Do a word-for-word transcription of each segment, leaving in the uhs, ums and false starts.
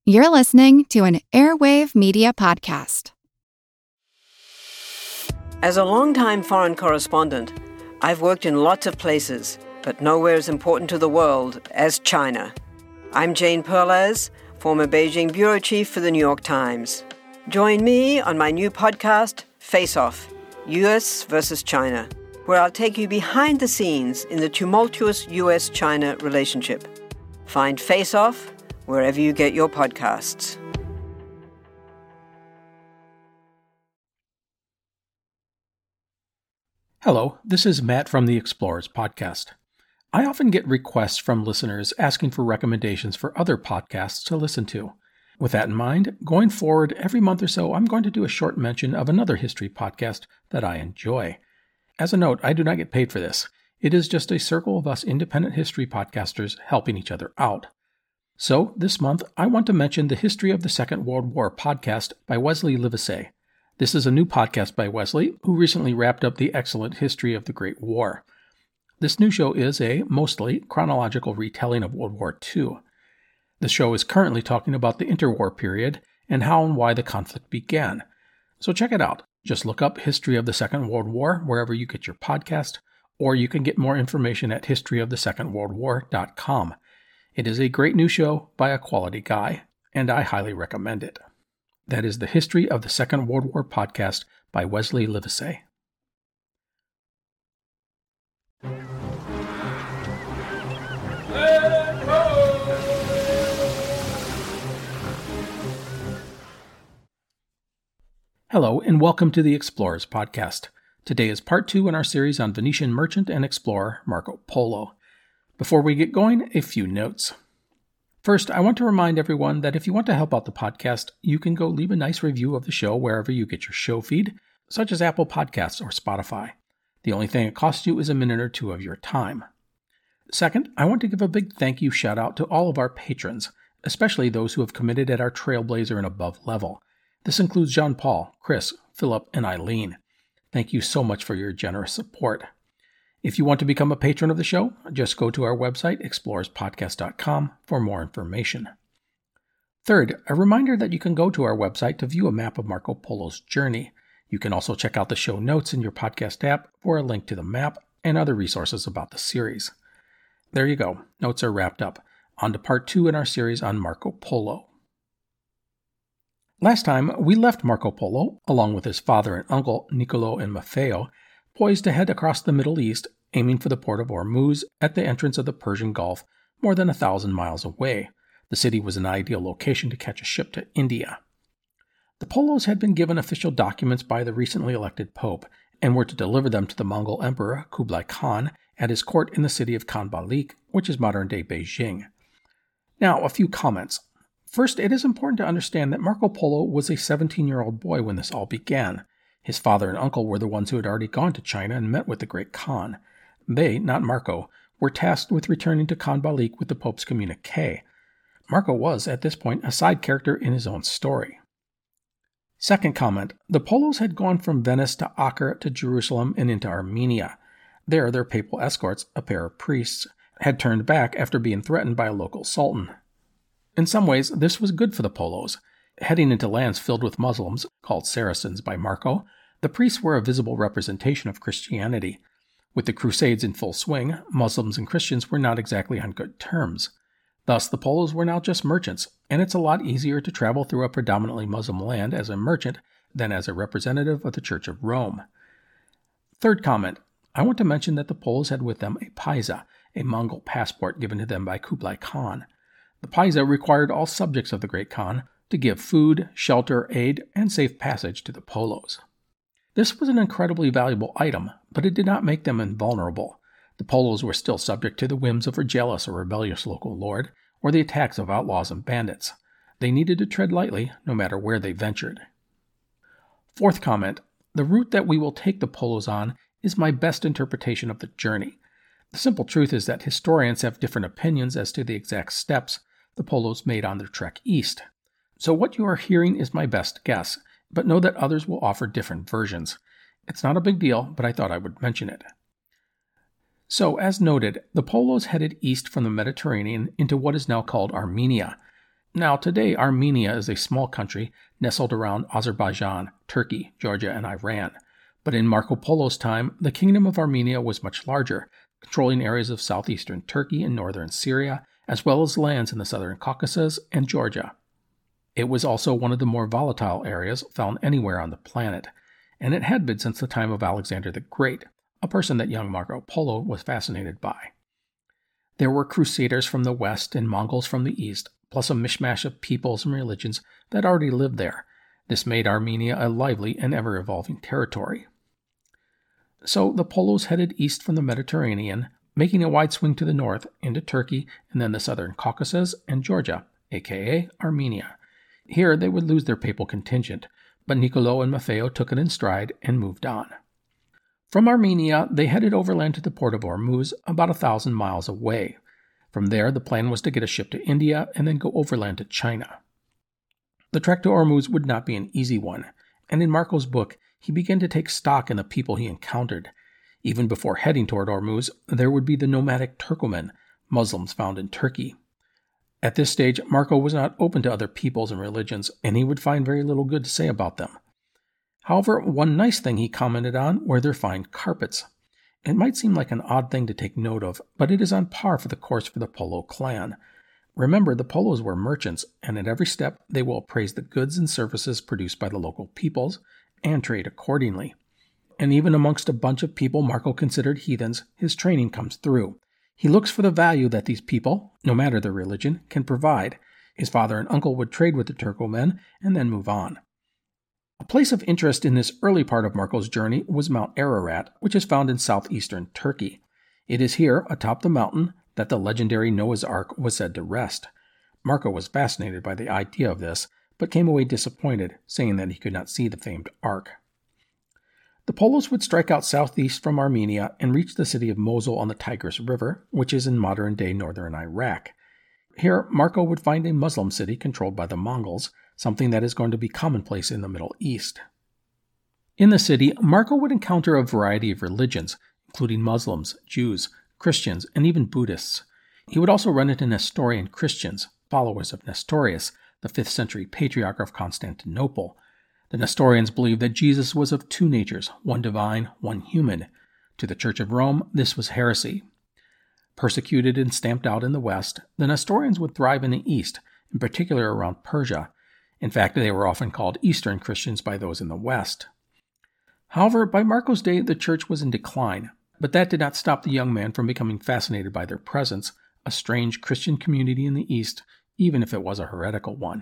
You're listening to an Airwave Media Podcast. As a longtime foreign correspondent, I've worked in lots of places, but nowhere as important to the world as China. I'm Jane Perlez, former Beijing bureau chief for the New York Times. Join me on my new podcast, Face Off, U S versus China, where I'll take you behind the scenes in the tumultuous U S China relationship. Find Face Off wherever you get your podcasts. Hello, this is Matt from the Explorers Podcast. I often get requests from listeners asking for recommendations for other podcasts to listen to. With that in mind, going forward, every month or so, I'm going to do a short mention of another history podcast that I enjoy. As a note, I do not get paid for this. It is just a circle of us independent history podcasters helping each other out. So, this month, I want to mention the History of the Second World War podcast by Wesley Livesey. This is a new podcast by Wesley, who recently wrapped up the excellent History of the Great War. This new show is a, mostly, chronological retelling of World War Two. The show is currently talking about the interwar period and how and why the conflict began. So check it out. Just look up History of the Second World War wherever you get your podcast, or you can get more information at history of the second world war dot com. It is a great new show by a quality guy, and I highly recommend it. That is the History of the Second World War podcast by Wesley Livesey. Hello, and welcome to the Explorers Podcast. Today is part two in our series on Venetian merchant and explorer Marco Polo. Before we get going, a few notes. First, I want to remind everyone that if you want to help out the podcast, you can go leave a nice review of the show wherever you get your show feed, such as Apple Podcasts or Spotify. The only thing it costs you is a minute or two of your time. Second, I want to give a big thank you shout out to all of our patrons, especially those who have committed at our Trailblazer and above level. This includes Jean Paul, Chris, Philip, and Eileen. Thank you so much for your generous support. If you want to become a patron of the show, just go to our website, explorers podcast dot com, for more information. Third, a reminder that you can go to our website to view a map of Marco Polo's journey. You can also check out the show notes in your podcast app for a link to the map and other resources about the series. There you go. Notes are wrapped up. On to part two in our series on Marco Polo. Last time, we left Marco Polo, along with his father and uncle, Niccolo and Maffeo, poised to head across the Middle East, aiming for the port of Ormuz at the entrance of the Persian Gulf, more than a thousand miles away. The city was an ideal location to catch a ship to India. The Polos had been given official documents by the recently elected pope, and were to deliver them to the Mongol Emperor Kublai Khan at his court in the city of Khanbalik, which is modern-day Beijing. Now, a few comments. First, it is important to understand that Marco Polo was a seventeen-year-old boy when this all began. His father and uncle were the ones who had already gone to China and met with the great Khan. They, not Marco, were tasked with returning to Khanbalik with the Pope's communique. Marco was, at this point, a side character in his own story. Second comment, the Polos had gone from Venice to Acre to Jerusalem and into Armenia. There, their papal escorts, a pair of priests, had turned back after being threatened by a local sultan. In some ways, this was good for the Polos. Heading into lands filled with Muslims, called Saracens by Marco, the priests were a visible representation of Christianity. With the Crusades in full swing, Muslims and Christians were not exactly on good terms. Thus, the Polos were now just merchants, and it's a lot easier to travel through a predominantly Muslim land as a merchant than as a representative of the Church of Rome. Third comment, I want to mention that the Polos had with them a paisa, a Mongol passport given to them by Kublai Khan. The paisa required all subjects of the great Khan to give food, shelter, aid, and safe passage to the Polos. This was an incredibly valuable item, but it did not make them invulnerable. The Polos were still subject to the whims of a jealous or rebellious local lord, or the attacks of outlaws and bandits. They needed to tread lightly, no matter where they ventured. Fourth comment, the route that we will take the Polos on is my best interpretation of the journey. The simple truth is that historians have different opinions as to the exact steps the Polos made on their trek east. So what you are hearing is my best guess, but know that others will offer different versions. It's not a big deal, but I thought I would mention it. So, as noted, the Polos headed east from the Mediterranean into what is now called Armenia. Now, today, Armenia is a small country nestled around Azerbaijan, Turkey, Georgia, and Iran. But in Marco Polo's time, the Kingdom of Armenia was much larger, controlling areas of southeastern Turkey and northern Syria, as well as lands in the southern Caucasus and Georgia. It was also one of the more volatile areas found anywhere on the planet, and it had been since the time of Alexander the Great, a person that young Marco Polo was fascinated by. There were crusaders from the west and Mongols from the east, plus a mishmash of peoples and religions that already lived there. This made Armenia a lively and ever-evolving territory. So the Polos headed east from the Mediterranean, making a wide swing to the north into Turkey and then the southern Caucasus and Georgia, aka Armenia. Here they would lose their papal contingent, but Niccolo and Maffeo took it in stride and moved on. From Armenia, they headed overland to the port of Ormuz, about a thousand miles away. From there, the plan was to get a ship to India and then go overland to China. The trek to Ormuz would not be an easy one, and in Marco's book, he began to take stock in the people he encountered. Even before heading toward Ormuz, there would be the nomadic Turkomen, Muslims found in Turkey. At this stage, Marco was not open to other peoples and religions, and he would find very little good to say about them. However, one nice thing he commented on were their fine carpets. It might seem like an odd thing to take note of, but it is on par for the course for the Polo clan. Remember, the Polos were merchants, and at every step they will appraise the goods and services produced by the local peoples, and trade accordingly. And even amongst a bunch of people Marco considered heathens, his training comes through. He looks for the value that these people, no matter their religion, can provide. His father and uncle would trade with the Turkomen and then move on. A place of interest in this early part of Marco's journey was Mount Ararat, which is found in southeastern Turkey. It is here, atop the mountain, that the legendary Noah's Ark was said to rest. Marco was fascinated by the idea of this, but came away disappointed, saying that he could not see the famed Ark. The Polos would strike out southeast from Armenia and reach the city of Mosul on the Tigris River, which is in modern-day northern Iraq. Here, Marco would find a Muslim city controlled by the Mongols, something that is going to be commonplace in the Middle East. In the city, Marco would encounter a variety of religions, including Muslims, Jews, Christians, and even Buddhists. He would also run into Nestorian Christians, followers of Nestorius, the fifth century patriarch of Constantinople. The Nestorians believed that Jesus was of two natures, one divine, one human. To the Church of Rome, this was heresy. Persecuted and stamped out in the West, the Nestorians would thrive in the East, in particular around Persia. In fact, they were often called Eastern Christians by those in the West. However, by Marco's day, the church was in decline, but that did not stop the young man from becoming fascinated by their presence, a strange Christian community in the East, even if it was a heretical one.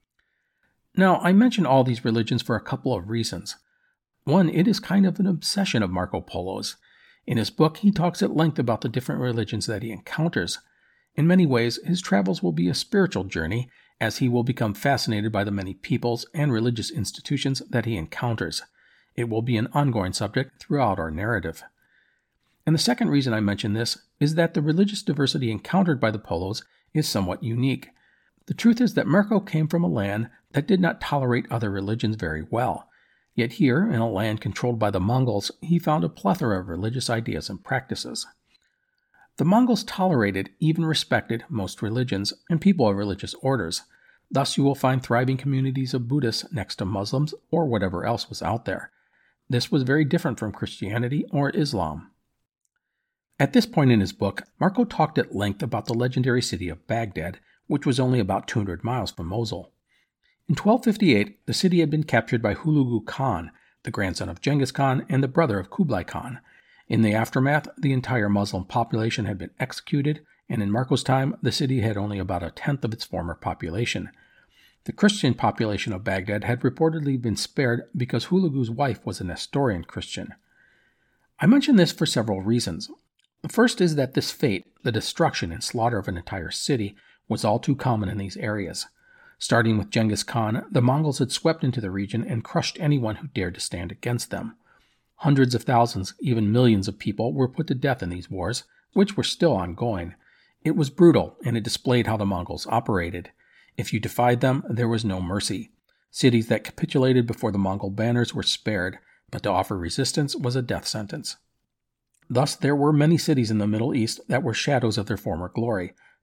Now, I mention all these religions for a couple of reasons. One, it is kind of an obsession of Marco Polo's. In his book, he talks at length about the different religions that he encounters. In many ways, his travels will be a spiritual journey, as he will become fascinated by the many peoples and religious institutions that he encounters. It will be an ongoing subject throughout our narrative. And the second reason I mention this is that the religious diversity encountered by the Polos is somewhat unique. The truth is that Marco came from a land that did not tolerate other religions very well. Yet here, in a land controlled by the Mongols, he found a plethora of religious ideas and practices. The Mongols tolerated, even respected, most religions and people of religious orders. Thus you will find thriving communities of Buddhists next to Muslims or whatever else was out there. This was very different from Christianity or Islam. At this point in his book, Marco talked at length about the legendary city of Baghdad, which was only about two hundred miles from Mosul. In twelve fifty-eight, the city had been captured by Hulagu Khan, the grandson of Genghis Khan and the brother of Kublai Khan. In the aftermath, the entire Muslim population had been executed, and in Marco's time, the city had only about a tenth of its former population. The Christian population of Baghdad had reportedly been spared because Hulagu's wife was a Nestorian Christian. I mention this for several reasons. The first is that this fate, the destruction and slaughter of an entire city, was all too common in these areas. Starting with Genghis Khan, the Mongols had swept into the region and crushed anyone who dared to stand against them. Hundreds of thousands, even millions of people were put to death in these wars, which were still ongoing. It was brutal, and it displayed how the Mongols operated. If you defied them, there was no mercy. Cities that capitulated before the Mongol banners were spared, but to offer resistance was a death sentence. Thus, there were many cities in the Middle East that were shadows of their former glory.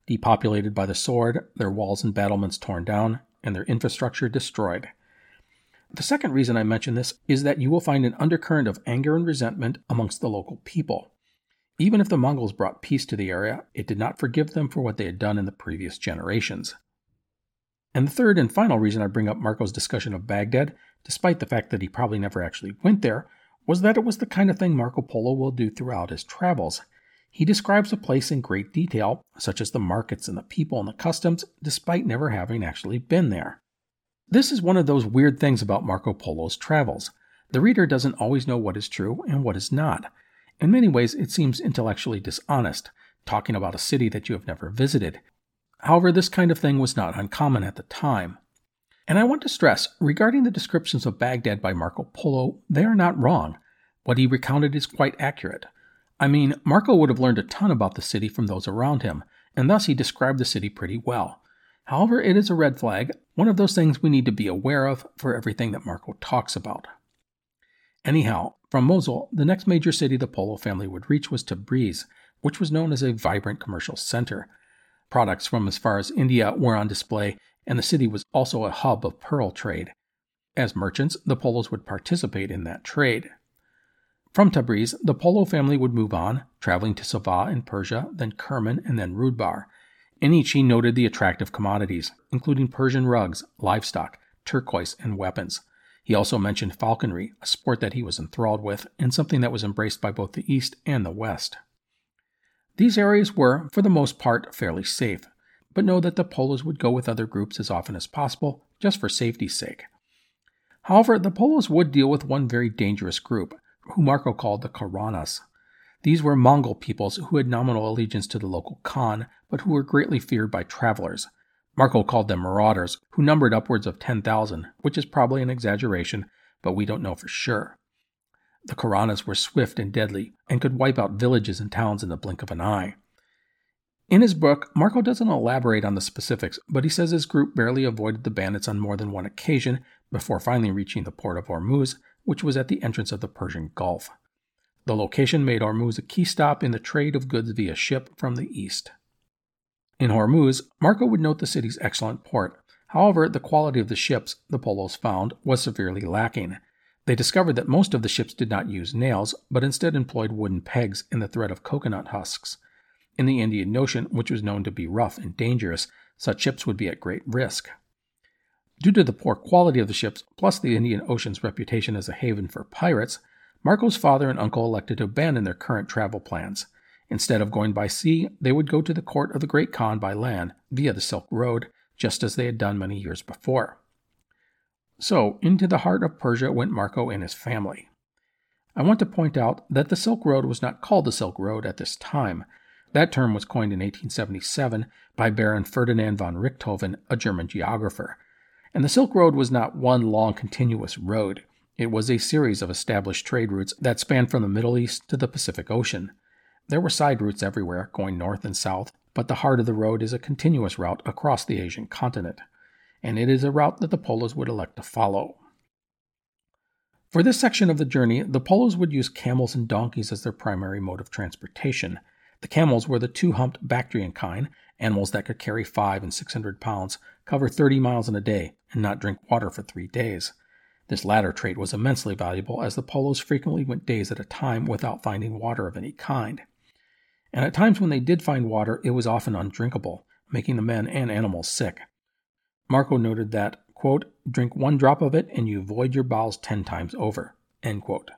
depopulated by the sword, their walls and battlements torn down, and their infrastructure destroyed. The second reason I mention this is that you will find an undercurrent of anger and resentment amongst the local people. Even if the Mongols brought peace to the area, it did not forgive them for what they had done in the previous generations. And the third and final reason I bring up Marco's discussion of Baghdad, despite the fact that he probably never actually went there, was that it was the kind of thing Marco Polo will do throughout his travels. He describes a place in great detail, such as the markets and the people and the customs, despite never having actually been there. This is one of those weird things about Marco Polo's travels. The reader doesn't always know what is true and what is not. In many ways, it seems intellectually dishonest, talking about a city that you have never visited. However, this kind of thing was not uncommon at the time. And I want to stress, regarding the descriptions of Baghdad by Marco Polo, they are not wrong. What he recounted is quite accurate. I mean, Marco would have learned a ton about the city from those around him, and thus he described the city pretty well. However, it is a red flag, one of those things we need to be aware of for everything that Marco talks about. Anyhow, from Mosul, the next major city the Polo family would reach was Tabriz, which was known as a vibrant commercial center. Products from as far as India were on display, and the city was also a hub of pearl trade. As merchants, the Polos would participate in that trade. From Tabriz, the Polo family would move on, traveling to Sava in Persia, then Kerman, and then Rudbar. In each he noted the attractive commodities, including Persian rugs, livestock, turquoise, and weapons. He also mentioned falconry, a sport that he was enthralled with, and something that was embraced by both the East and the West. These areas were, for the most part, fairly safe, but know that the Polos would go with other groups as often as possible, just for safety's sake. However, the Polos would deal with one very dangerous group, who Marco called the Kharanas. These were Mongol peoples who had nominal allegiance to the local Khan, but who were greatly feared by travelers. Marco called them marauders, who numbered upwards of ten thousand, which is probably an exaggeration, but we don't know for sure. The Kharanas were swift and deadly, and could wipe out villages and towns in the blink of an eye. In his book, Marco doesn't elaborate on the specifics, but he says his group barely avoided the bandits on more than one occasion, before finally reaching the port of Hormuz, which was at the entrance of the Persian Gulf. The location made Hormuz a key stop in the trade of goods via ship from the east. In Hormuz, Marco would note the city's excellent port. However, the quality of the ships, the Polos found, was severely lacking. They discovered that most of the ships did not use nails, but instead employed wooden pegs and the thread of coconut husks. In the Indian Ocean, which was known to be rough and dangerous, such ships would be at great risk. Due to the poor quality of the ships, plus the Indian Ocean's reputation as a haven for pirates, Marco's father and uncle elected to abandon their current travel plans. Instead of going by sea, they would go to the court of the Great Khan by land, via the Silk Road, just as they had done many years before. So, into the heart of Persia went Marco and his family. I want to point out that the Silk Road was not called the Silk Road at this time. That term was coined in eighteen seventy-seven by Baron Ferdinand von Richthofen, a German geographer. And the Silk Road was not one long continuous road. It was a series of established trade routes that spanned from the Middle East to the Pacific Ocean. There were side routes everywhere, going north and south, but the heart of the road is a continuous route across the Asian continent, and it is a route that the Polos would elect to follow. For this section of the journey, the Polos would use camels and donkeys as their primary mode of transportation. The camels were the two-humped Bactrian kind, animals that could carry five and six hundred pounds, cover thirty miles in a day, and not drink water for three days. This latter trait was immensely valuable, as the Polos frequently went days at a time without finding water of any kind. And at times when they did find water, it was often undrinkable, making the men and animals sick. Marco noted that, quote, "Drink one drop of it and you void your bowels ten times over," end quote.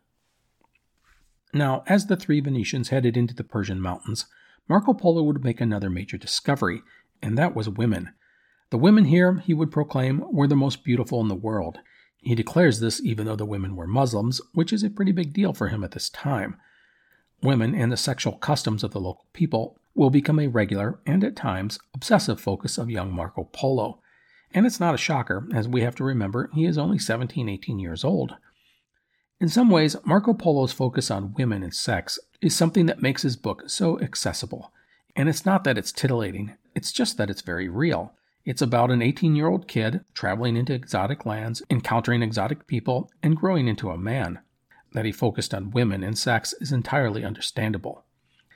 Now, as the three Venetians headed into the Persian mountains, Marco Polo would make another major discovery, and that was women. The women here, he would proclaim, were the most beautiful in the world. He declares this even though the women were Muslims, which is a pretty big deal for him at this time. Women and the sexual customs of the local people will become a regular, and at times, obsessive focus of young Marco Polo. And it's not a shocker, as we have to remember he is only seventeen, eighteen years old. In some ways, Marco Polo's focus on women and sex is something that makes his book so accessible. And it's not that it's titillating, it's just that it's very real. It's about an eighteen-year-old kid traveling into exotic lands, encountering exotic people, and growing into a man. That he focused on women and sex is entirely understandable.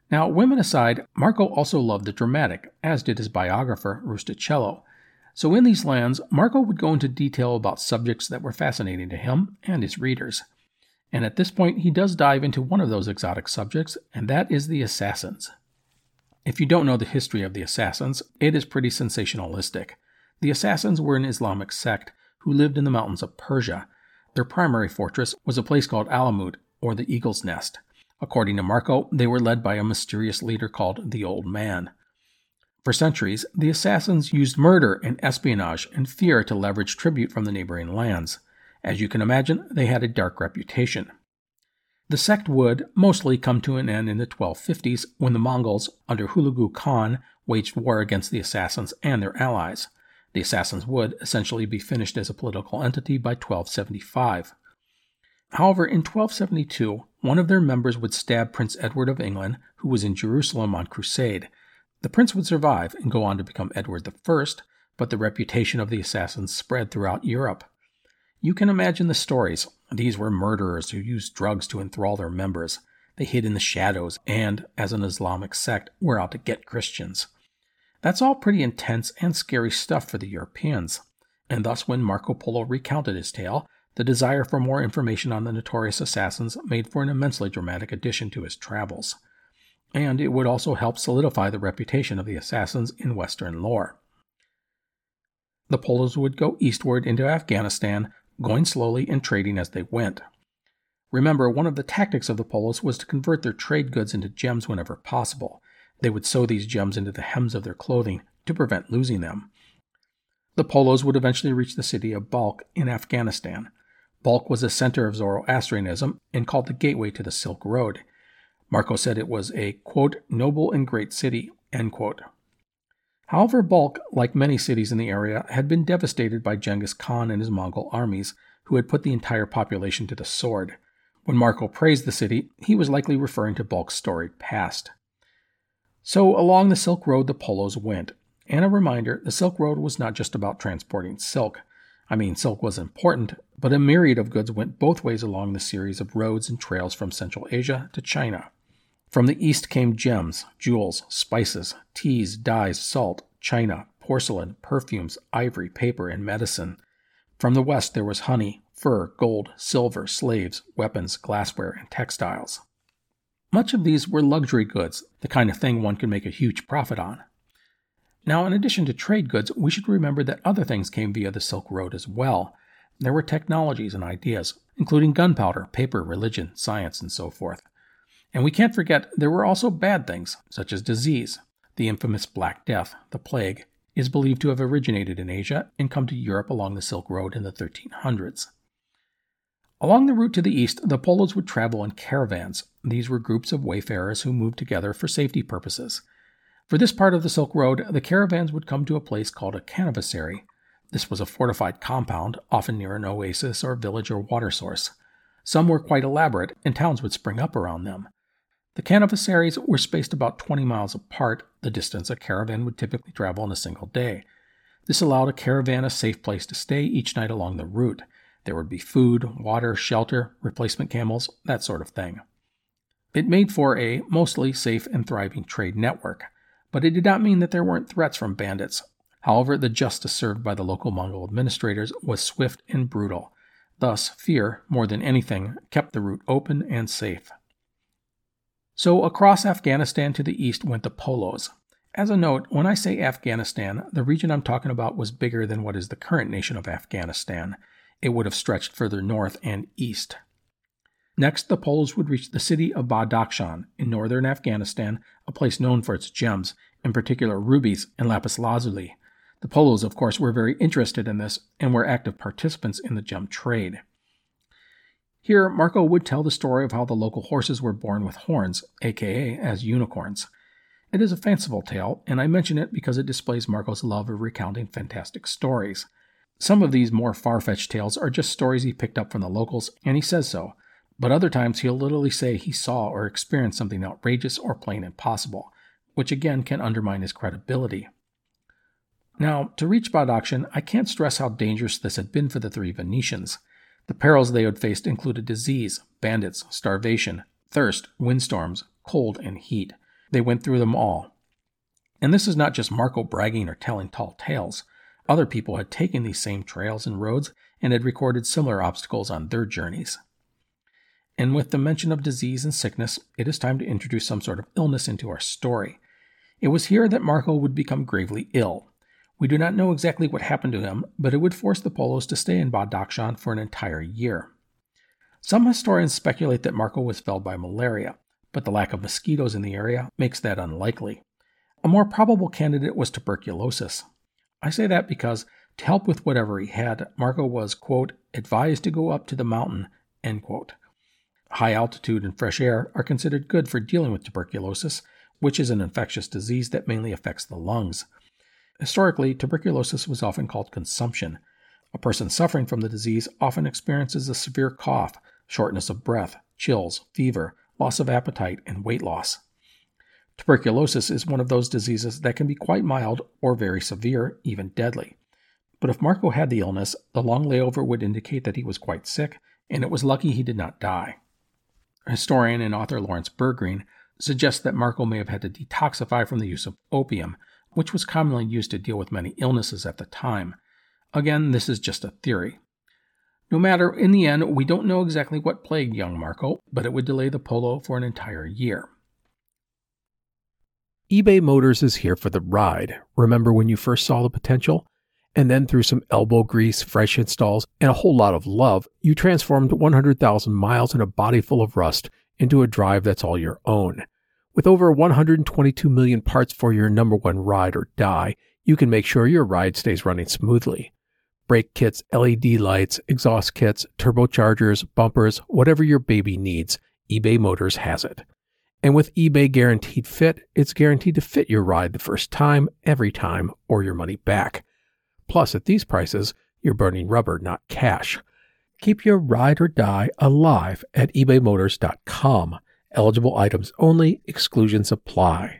Now, women aside, Marco also loved the dramatic, as did his biographer, Rustichello. So in these lands, Marco would go into detail about subjects that were fascinating to him and his readers. And at this point, he does dive into one of those exotic subjects, and that is the assassins. If you don't know the history of the assassins, it is pretty sensationalistic. The assassins were an Islamic sect who lived in the mountains of Persia. Their primary fortress was a place called Alamut, or the Eagle's Nest. According to Marco, they were led by a mysterious leader called the Old Man. For centuries, the assassins used murder and espionage and fear to leverage tribute from the neighboring lands. As you can imagine, they had a dark reputation. The sect would mostly come to an end in the twelve fifties when the Mongols, under Hulagu Khan, waged war against the assassins and their allies. The assassins would essentially be finished as a political entity by twelve seventy-five. However, in twelve seventy-two, one of their members would stab Prince Edward of England, who was in Jerusalem on crusade. The prince would survive and go on to become Edward the First, but the reputation of the assassins spread throughout Europe. You can imagine the stories. These were murderers who used drugs to enthrall their members. They hid in the shadows and, as an Islamic sect, were out to get Christians. That's all pretty intense and scary stuff for the Europeans. And thus, when Marco Polo recounted his tale, the desire for more information on the notorious assassins made for an immensely dramatic addition to his travels. And it would also help solidify the reputation of the assassins in Western lore. The Polos would go eastward into Afghanistan, going slowly and trading as they went. Remember, one of the tactics of the Polos was to convert their trade goods into gems whenever possible. They would sew these gems into the hems of their clothing to prevent losing them. The Polos would eventually reach the city of Balkh in Afghanistan. Balkh was a center of Zoroastrianism and called the gateway to the Silk Road. Marco said it was a, quote, noble and great city, end quote. However, Balkh, like many cities in the area, had been devastated by Genghis Khan and his Mongol armies, who had put the entire population to the sword. When Marco praised the city, he was likely referring to Balkh's storied past. So along the Silk Road the Polos went. And a reminder, the Silk Road was not just about transporting silk. I mean, silk was important, but a myriad of goods went both ways along the series of roads and trails from Central Asia to China. From the east came gems, jewels, spices, teas, dyes, salt, china, porcelain, perfumes, ivory, paper, and medicine. From the west there was honey, fur, gold, silver, slaves, weapons, glassware, and textiles. Much of these were luxury goods, the kind of thing one could make a huge profit on. Now, in addition to trade goods, we should remember that other things came via the Silk Road as well. There were technologies and ideas, including gunpowder, paper, religion, science, and so forth. And we can't forget there were also bad things, such as disease. The infamous Black Death, the plague, is believed to have originated in Asia and come to Europe along the Silk Road in the thirteen hundreds. Along the route to the east, the Polos would travel in caravans. These were groups of wayfarers who moved together for safety purposes. For this part of the Silk Road, the caravans would come to a place called a caravanserai. This was a fortified compound, often near an oasis or village or water source. Some were quite elaborate, and towns would spring up around them. The caravanserais were spaced about twenty miles apart, the distance a caravan would typically travel in a single day. This allowed a caravan a safe place to stay each night along the route. There would be food, water, shelter, replacement camels, that sort of thing. It made for a mostly safe and thriving trade network, but it did not mean that there weren't threats from bandits. However, the justice served by the local Mongol administrators was swift and brutal. Thus, fear, more than anything, kept the route open and safe. So across Afghanistan to the east went the Polos. As a note, when I say Afghanistan, the region I'm talking about was bigger than what is the current nation of Afghanistan. It would have stretched further north and east. Next, the Polos would reach the city of Badakhshan in northern Afghanistan, a place known for its gems, in particular rubies and lapis lazuli. The Polos, of course, were very interested in this and were active participants in the gem trade. Here, Marco would tell the story of how the local horses were born with horns, aka as unicorns. It is a fanciful tale, and I mention it because it displays Marco's love of recounting fantastic stories. Some of these more far-fetched tales are just stories he picked up from the locals, and he says so, but other times he'll literally say he saw or experienced something outrageous or plain impossible, which again can undermine his credibility. Now, to reach Badakhshan, I can't stress how dangerous this had been for the three Venetians. The perils they had faced included disease, bandits, starvation, thirst, windstorms, cold, and heat. They went through them all. And this is not just Marco bragging or telling tall tales. Other people had taken these same trails and roads and had recorded similar obstacles on their journeys. And with the mention of disease and sickness, it is time to introduce some sort of illness into our story. It was here that Marco would become gravely ill. We do not know exactly what happened to him, but it would force the Polos to stay in Badakhshan for an entire year. Some historians speculate that Marco was felled by malaria, but the lack of mosquitoes in the area makes that unlikely. A more probable candidate was tuberculosis. I say that because, to help with whatever he had, Marco was, quote, advised to go up to the mountain, end quote. High altitude and fresh air are considered good for dealing with tuberculosis, which is an infectious disease that mainly affects the lungs. Historically, tuberculosis was often called consumption. A person suffering from the disease often experiences a severe cough, shortness of breath, chills, fever, loss of appetite, and weight loss. Tuberculosis is one of those diseases that can be quite mild or very severe, even deadly. But if Marco had the illness, the long layover would indicate that he was quite sick, and it was lucky he did not die. Historian and author Lawrence Bergreen suggests that Marco may have had to detoxify from the use of opium, which was commonly used to deal with many illnesses at the time. Again, this is just a theory. No matter, in the end, we don't know exactly what plagued young Marco, but it would delay the polo for an entire year. eBay Motors is here for the ride. Remember when you first saw the potential? And then through some elbow grease, fresh installs, and a whole lot of love, you transformed one hundred thousand miles and a body full of rust into a drive that's all your own. With over one hundred twenty-two million parts for your number one ride or die, you can make sure your ride stays running smoothly. Brake kits, L E D lights, exhaust kits, turbochargers, bumpers, whatever your baby needs, eBay Motors has it. And with eBay Guaranteed Fit, it's guaranteed to fit your ride the first time, every time, or your money back. Plus, at these prices, you're burning rubber, not cash. Keep your ride or die alive at ebay motors dot com. Eligible items only, exclusions apply.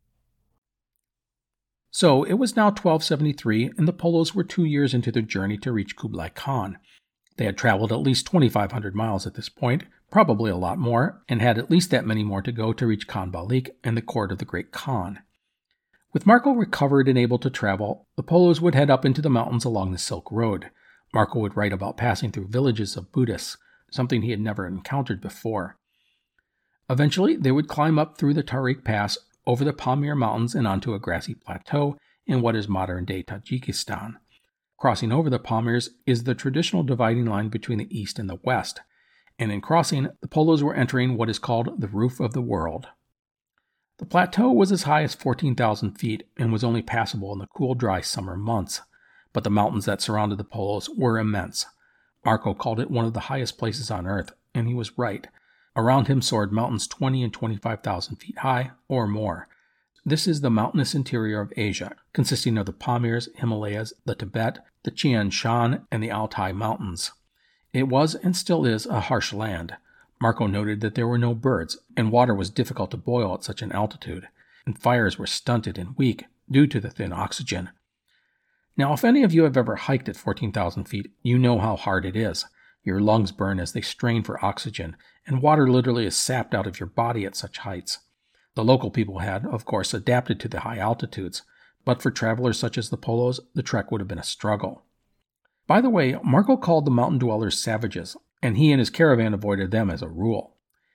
So, it was now twelve seventy-three, and the Polos were two years into their journey to reach Kublai Khan. They had traveled at least twenty-five hundred miles at this point, probably a lot more, and had at least that many more to go to reach Khan Balik and the court of the Great Khan. With Marco recovered and able to travel, the Polos would head up into the mountains along the Silk Road. Marco would write about passing through villages of Buddhists, something he had never encountered before. Eventually, they would climb up through the Tariq Pass, over the Pamir Mountains and onto a grassy plateau in what is modern-day Tajikistan. Crossing over the Pamirs is the traditional dividing line between the east and the west, and in crossing, the Polos were entering what is called the Roof of the World. The plateau was as high as fourteen thousand feet and was only passable in the cool, dry summer months, but the mountains that surrounded the Polos were immense. Marco called it one of the highest places on Earth, and he was right. Around him soared mountains twenty and twenty-five thousand feet high, or more. This is the mountainous interior of Asia, consisting of the Pamirs, Himalayas, the Tibet, the Tian Shan, and the Altai Mountains. It was, and still is, a harsh land. Marco noted that there were no birds, and water was difficult to boil at such an altitude, and fires were stunted and weak due to the thin oxygen. Now, if any of you have ever hiked at fourteen thousand feet, you know how hard it is. Your lungs burn as they strain for oxygen, and water literally is sapped out of your body at such heights. The local people had, of course, adapted to the high altitudes, but for travelers such as the Polos, the trek would have been a struggle. By the way, Marco called the mountain dwellers savages, and he and his caravan avoided them as a rule.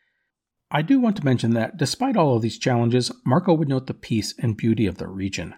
I do want to mention that, despite all of these challenges, Marco would note the peace and beauty of the region.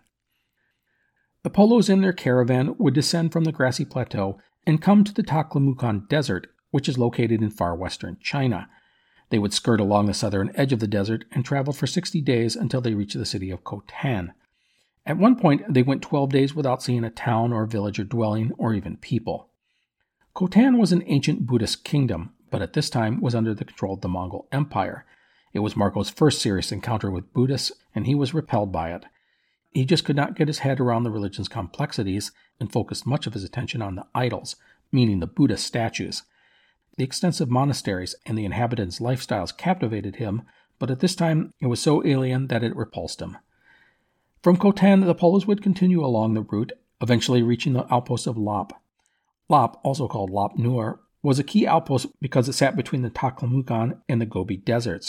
The Polos in their caravan would descend from the grassy plateau and come to the Taklamakan Desert, which is located in far western China. They would skirt along the southern edge of the desert and travel for sixty days until they reached the city of Khotan. At one point, they went twelve days without seeing a town or village or dwelling or even people. Khotan was an ancient Buddhist kingdom, but at this time was under the control of the Mongol Empire. It was Marco's first serious encounter with Buddhists, and he was repelled by it. He just could not get his head around the religion's complexities and focused much of his attention on the idols, meaning the Buddha statues. The extensive monasteries and the inhabitants' lifestyles captivated him, but at this time it was so alien that it repulsed him. From Khotan, the Polos would continue along the route, eventually reaching the outpost of Lop. Lop, also called Lop Nur, was a key outpost because it sat between the Taklamakan and the Gobi deserts.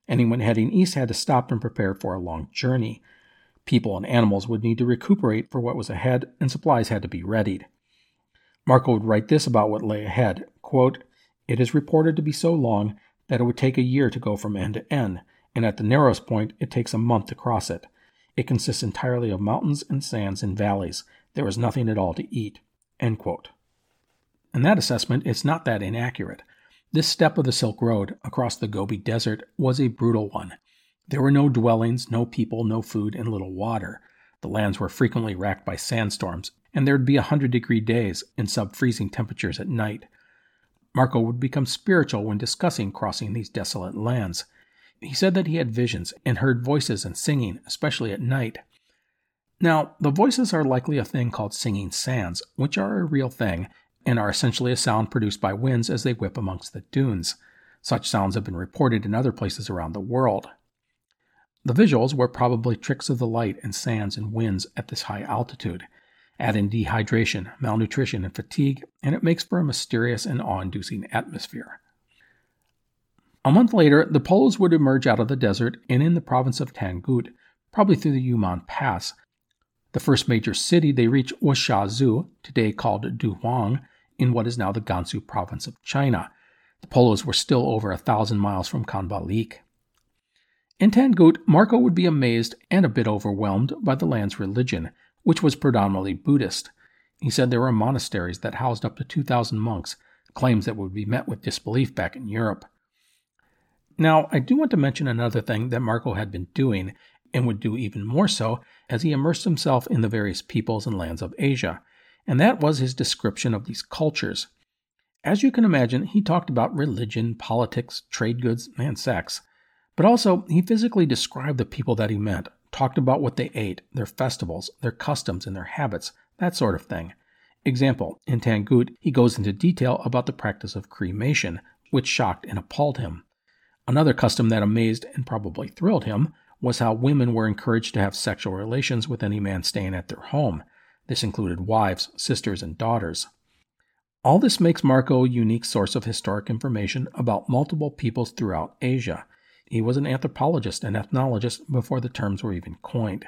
Anyone heading east had to stop and prepare for a long journey. People and animals would need to recuperate for what was ahead, and supplies had to be readied. Marco would write this about what lay ahead, quote, "It is reported to be so long that it would take a year to go from end to end, and at the narrowest point it takes a month to cross it. It consists entirely of mountains and sands and valleys. There is nothing at all to eat." End quote. And that assessment is not that inaccurate. This step of the Silk Road across the Gobi Desert was a brutal one. There were no dwellings, no people, no food, and little water. The lands were frequently racked by sandstorms, and there would be one hundred degree days and sub-freezing temperatures at night. Marco would become spiritual when discussing crossing these desolate lands. He said that he had visions and heard voices and singing, especially at night. Now, the voices are likely a thing called singing sands, which are a real thing, and are essentially a sound produced by winds as they whip amongst the dunes. Such sounds have been reported in other places around the world. The visuals were probably tricks of the light and sands and winds at this high altitude. Add in dehydration, malnutrition, and fatigue, and it makes for a mysterious and awe-inducing atmosphere. A month later, the Polos would emerge out of the desert and in the province of Tangut, probably through the Yunnan Pass. The first major city they reached was Shazhou, today called Duhuang, in what is now the Gansu province of China. The Polos were still over a thousand miles from Khanbalik. In Tangut, Marco would be amazed and a bit overwhelmed by the land's religion, which was predominantly Buddhist. He said there were monasteries that housed up to two thousand monks, claims that would be met with disbelief back in Europe. Now, I do want to mention another thing that Marco had been doing, and would do even more so, as he immersed himself in the various peoples and lands of Asia, and that was his description of these cultures. As you can imagine, he talked about religion, politics, trade goods, and sex. But also, he physically described the people that he met, talked about what they ate, their festivals, their customs, and their habits, that sort of thing. Example, in Tangut, he goes into detail about the practice of cremation, which shocked and appalled him. Another custom that amazed and probably thrilled him was how women were encouraged to have sexual relations with any man staying at their home. This included wives, sisters, and daughters. All this makes Marco a unique source of historic information about multiple peoples throughout Asia. He was an anthropologist and ethnologist before the terms were even coined.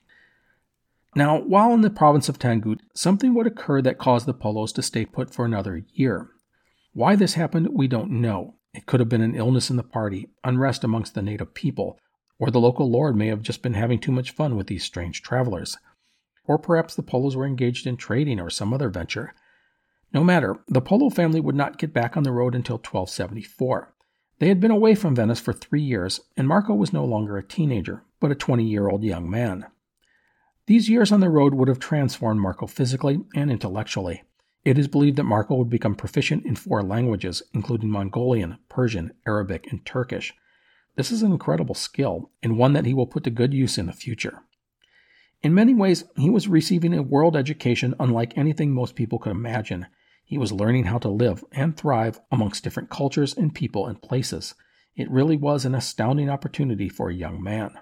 Now, while in the province of Tangut, something would occur that caused the Polos to stay put for another year. Why this happened, we don't know. It could have been an illness in the party, unrest amongst the native people, or the local lord may have just been having too much fun with these strange travelers. Or perhaps the Polos were engaged in trading or some other venture. No matter, the Polo family would not get back on the road until twelve seventy-four. They had been away from Venice for three years, and Marco was no longer a teenager, but a twenty-year-old young man. These years on the road would have transformed Marco physically and intellectually. It is believed that Marco would become proficient in four languages, including Mongolian, Persian, Arabic, and Turkish. This is an incredible skill, and one that he will put to good use in the future. In many ways, he was receiving a world education unlike anything most people could imagine. He was learning how to live and thrive amongst different cultures and people and places. It really was an astounding opportunity for a young man.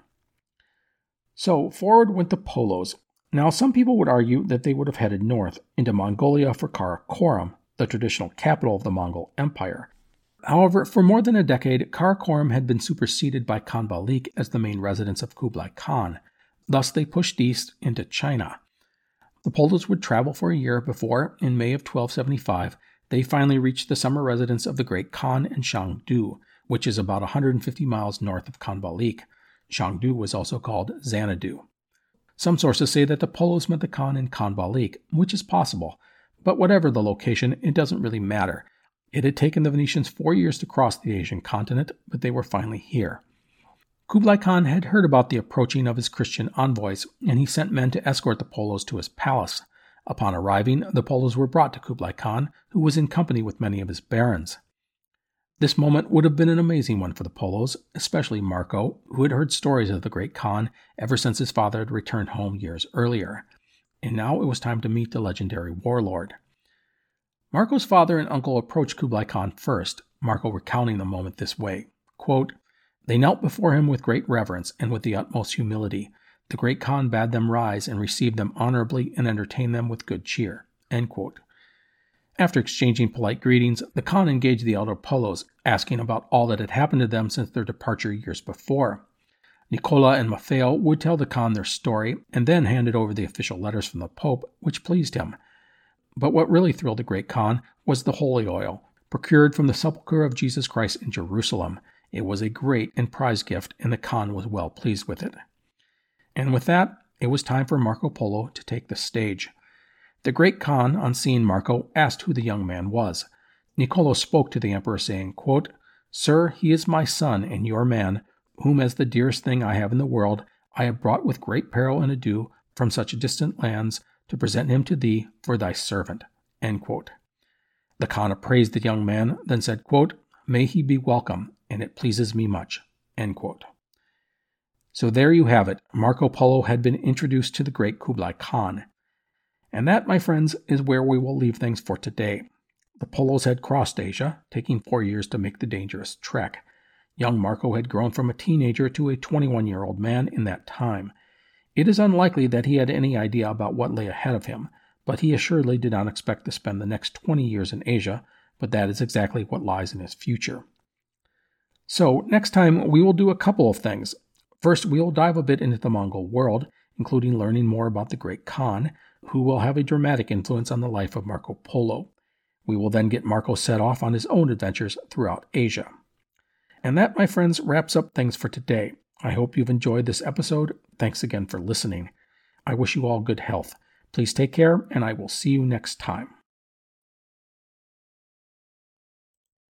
So, forward went the Polos. Now, some people would argue that they would have headed north into Mongolia for Karakorum, the traditional capital of the Mongol Empire. However, for more than a decade, Karakorum had been superseded by Khanbalik as the main residence of Kublai Khan. Thus, they pushed east into China. The Polos would travel for a year before, in May of twelve seventy-five, they finally reached the summer residence of the great Khan in Shangdu, which is about one hundred fifty miles north of Khanbalik. Shangdu was also called Xanadu. Some sources say that the Polos met the Khan in Khanbalik, which is possible, but whatever the location, it doesn't really matter. It had taken the Venetians four years to cross the Asian continent, but they were finally here. Kublai Khan had heard about the approaching of his Christian envoys, and he sent men to escort the Polos to his palace. Upon arriving, the Polos were brought to Kublai Khan, who was in company with many of his barons. This moment would have been an amazing one for the Polos, especially Marco, who had heard stories of the great Khan ever since his father had returned home years earlier. And now it was time to meet the legendary warlord. Marco's father and uncle approached Kublai Khan first, Marco recounting the moment this way, quote, "They knelt before him with great reverence and with the utmost humility. The great Khan bade them rise and receive them honorably and entertain them with good cheer." End quote. After exchanging polite greetings, the Khan engaged the elder Polos, asking about all that had happened to them since their departure years before. Nicola and Maffeo would tell the Khan their story, and then handed over the official letters from the Pope, which pleased him. But what really thrilled the great Khan was the holy oil, procured from the sepulchre of Jesus Christ in Jerusalem. It was a great and prized gift, and the Khan was well pleased with it. And with that, it was time for Marco Polo to take the stage. The great Khan, on seeing Marco, asked who the young man was. Niccolo spoke to the emperor, saying, quote, "Sir, he is my son and your man, whom as the dearest thing I have in the world, I have brought with great peril and ado from such distant lands to present him to thee for thy servant." End quote. The Khan appraised the young man, then said, quote, "May he be welcome, and it pleases me much." End quote. So there you have it. Marco Polo had been introduced to the great Kublai Khan. And that, my friends, is where we will leave things for today. The Polos had crossed Asia, taking four years to make the dangerous trek. Young Marco had grown from a teenager to a twenty-one-year-old man in that time. It is unlikely that he had any idea about what lay ahead of him, but he assuredly did not expect to spend the next twenty years in Asia, but that is exactly what lies in his future. So, next time we will do a couple of things. First, we will dive a bit into the Mongol world, including learning more about the great Khan, who will have a dramatic influence on the life of Marco Polo. We will then get Marco set off on his own adventures throughout Asia. And that, my friends, wraps up things for today. I hope you've enjoyed this episode. Thanks again for listening. I wish you all good health. Please take care, and I will see you next time.